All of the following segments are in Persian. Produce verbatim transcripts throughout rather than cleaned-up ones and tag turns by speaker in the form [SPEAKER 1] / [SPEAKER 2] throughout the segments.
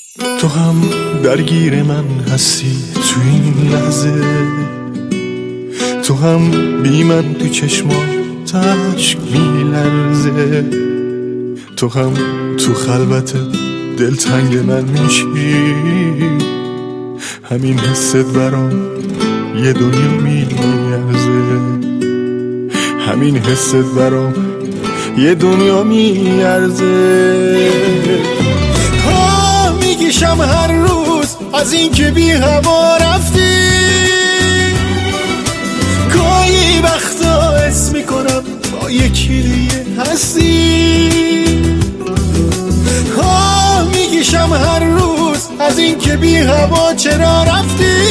[SPEAKER 1] تو هم درگیر من هستی تو این لحظه، تو هم بی من تو چشمات عشق میلرزه، تو هم تو خلوت دلتنگ من میشی، همین حست برام یه دنیا میارزه، همین حست برام یه دنیا میارزه. ها میگیشم هر روز از این که بی هوا رفتی، گاهی وقتا حس میکنم با یکی دیگه هستی. ها میگیشم هر روز از این که بی هوا چرا رفتی،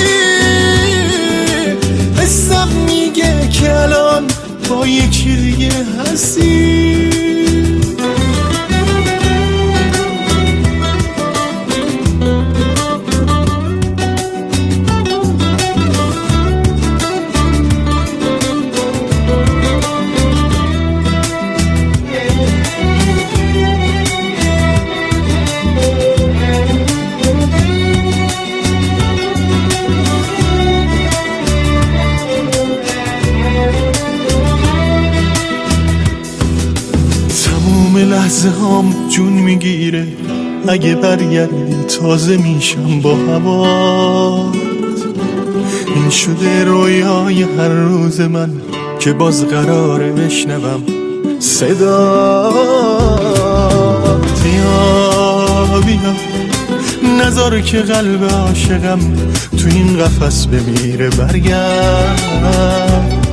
[SPEAKER 1] حسم میگه که الان با یکی دیگه هستی. لحظه هام جون میگیره، اگه برگردی تازه میشم با هوات. این شده رویای هر روز من که باز قراره بشنوم صدا. بیا بیا نذار که قلب عاشقم تو این قفس بمیره، برگرد.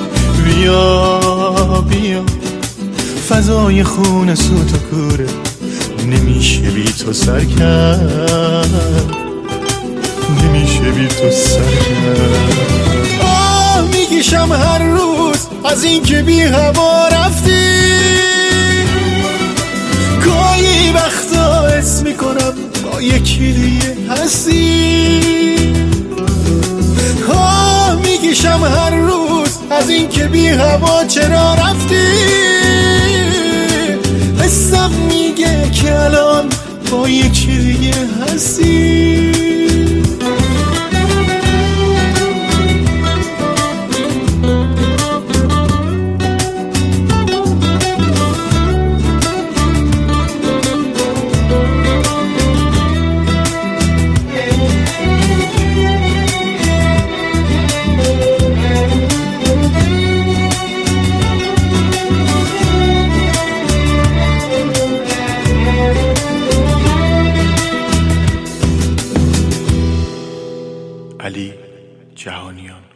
[SPEAKER 1] بیا بیا فضای خون سوت و کوره، نمیشه بی تو سر کرد، نمیشه بی تو سر کرد. آه میگیشم هر روز از این که بی هوا رفتی، گاهی وقتا حس میکنم با یکی دیگه هستی. آه میگیشم هر روز از این که بی هوا چرا رفتی، حسم میگه که الان با یکی دیگه هستی. علی جهانیان.